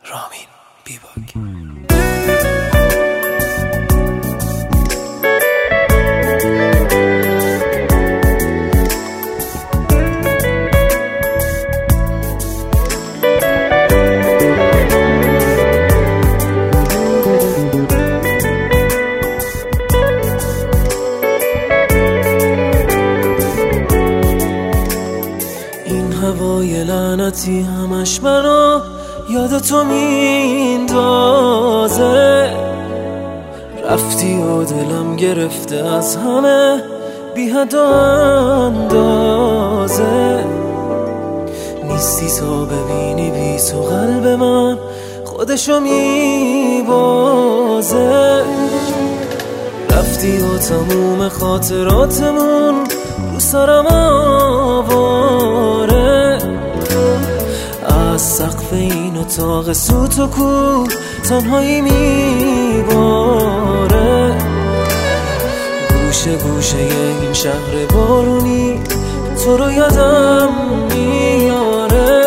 رامین بیباک. این هوای لعنتی همش منو یاد تو میندازه، رفتی و دلم گرفته از همه بی حد و اندازه. نیستی تا ببینی بی تو قلب من خودشو میبازه، رفتی و تموم خاطراتمون رو سرم آواره. از سقف این اتاق سوت و کور تنهایی میباره، گوشه گوشه این شهر بارونی تو رو یادم میاره.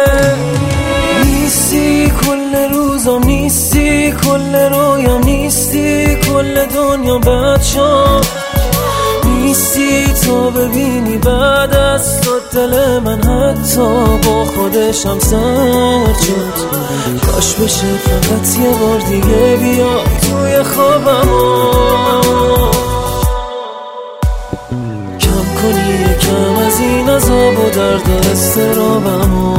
نیستی کل روزم، نیستی کل رویام، نیستی کل دنیا بد شد، نیستی تا ببینی بعد از تو دل من حتی با خودشم سرد شد. کاش بشه فقط یه بار دیگه بیای توی خوابم کم کنی یکم از این عذاب و درد و اضطرابم.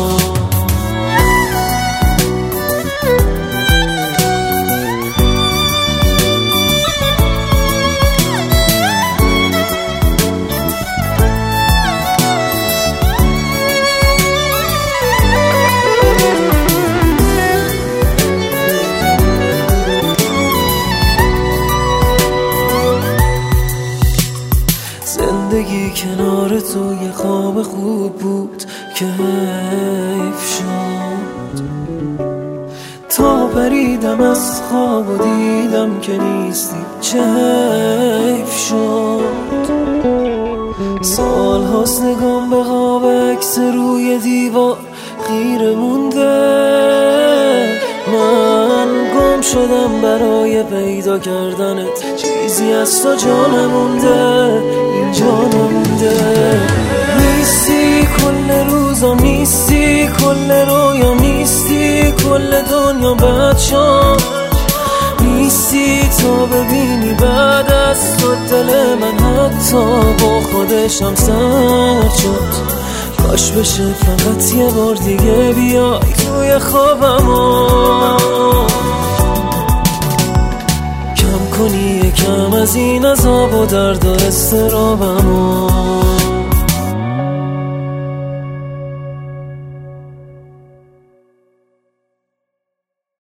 زندگی کنار تو یه خواب خوب بود که حیف شد، تا پریدم از خواب و دیدم که نیستی چه حیف شد. سال هاست نگام به خواب عکس روی دیوار خیره مونده، من گم شدم برای پیدا کردنت، چیزی از تو جا نمونده، اینجا نمونده. نیستی کل روزم، نیستی کل رویام، نیستی کل دنیا بد شد، نیستی تا ببینی بعد از تو دل من حتی با خودشم سرد شد. کاش بشه فقط یه بار دیگه بیای توی خوابم کم کنی یکم از این عذاب و درد و اضطرابم.